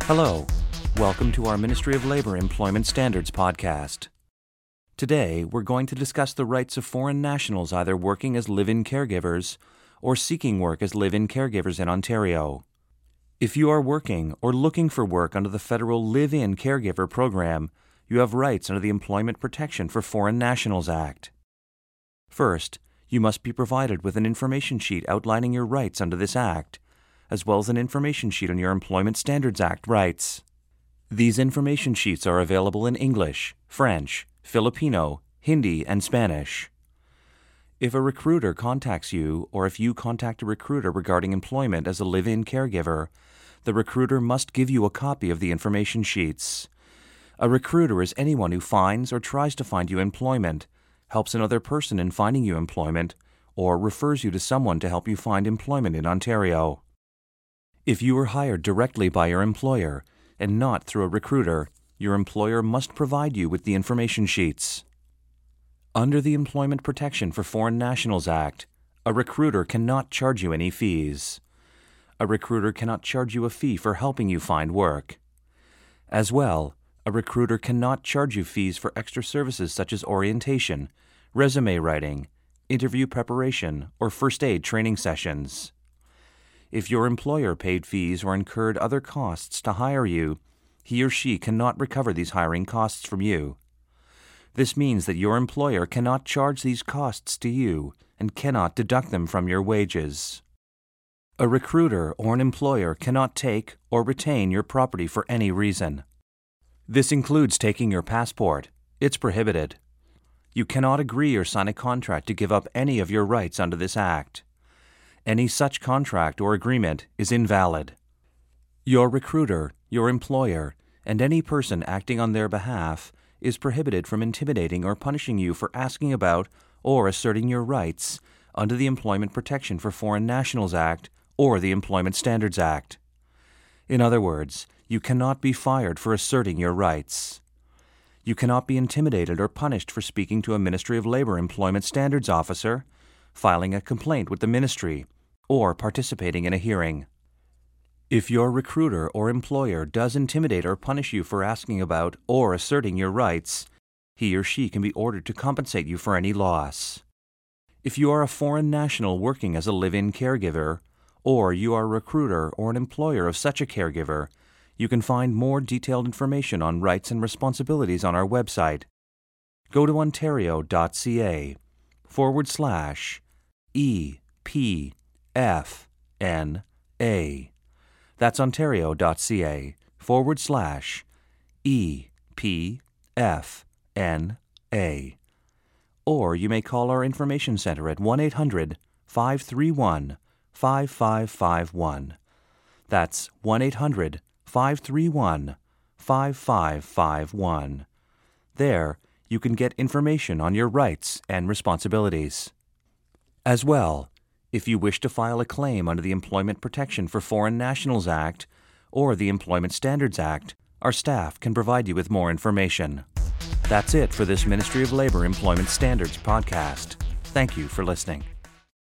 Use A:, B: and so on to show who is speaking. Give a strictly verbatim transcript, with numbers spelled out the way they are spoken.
A: Hello, welcome to our Ministry of Labor Employment Standards podcast. Today, we're going to discuss the rights of foreign nationals either working as live-in caregivers or seeking work as live-in caregivers in Ontario. If you are working or looking for work under the federal Live-In Caregiver Program, you have rights under the Employment Protection for Foreign Nationals Act. First, you must be provided with an information sheet outlining your rights under this Act, as well as an information sheet on your Employment Standards Act rights. These information sheets are available in English, French, Filipino, Hindi, and Spanish. If a recruiter contacts you, or if you contact a recruiter regarding employment as a live-in caregiver, the recruiter must give you a copy of the information sheets. A recruiter is anyone who finds or tries to find you employment, helps another person in finding you employment, or refers you to someone to help you find employment in Ontario. If you are hired directly by your employer and not through a recruiter, your employer must provide you with the information sheets. Under the Employment Protection for Foreign Nationals Act, a recruiter cannot charge you any fees. A recruiter cannot charge you a fee for helping you find work. As well, a recruiter cannot charge you fees for extra services such as orientation, resume writing, interview preparation, or first aid training sessions. If your employer paid fees or incurred other costs to hire you, he or she cannot recover these hiring costs from you. This means that your employer cannot charge these costs to you and cannot deduct them from your wages. A recruiter or an employer cannot take or retain your property for any reason. This includes taking your passport. It's prohibited. You cannot agree or sign a contract to give up any of your rights under this Act. Any such contract or agreement is invalid. Your recruiter, your employer, and any person acting on their behalf is prohibited from intimidating or punishing you for asking about or asserting your rights under the Employment Protection for Foreign Nationals Act or the Employment Standards Act. In other words, you cannot be fired for asserting your rights. You cannot be intimidated or punished for speaking to a Ministry of Labor Employment Standards officer, filing a complaint with the ministry, or participating in a hearing. If your recruiter or employer does intimidate or punish you for asking about or asserting your rights, he or she can be ordered to compensate you for any loss. If you are a foreign national working as a live-in caregiver, or you are a recruiter or an employer of such a caregiver, you can find more detailed information on rights and responsibilities on our website. Go to ontario.ca forward slash E P F N A. That's ontario.ca forward slash E P F N A. Or you may call our information center at one eight hundred, five three one, five five five one. That's one eight hundred, five three one, five five five one. There, you can get information on your rights and responsibilities. As well, if you wish to file a claim under the Employment Protection for Foreign Nationals Act or the Employment Standards Act, our staff can provide you with more information. That's it for this Ministry of Labor Employment Standards podcast. Thank you for listening.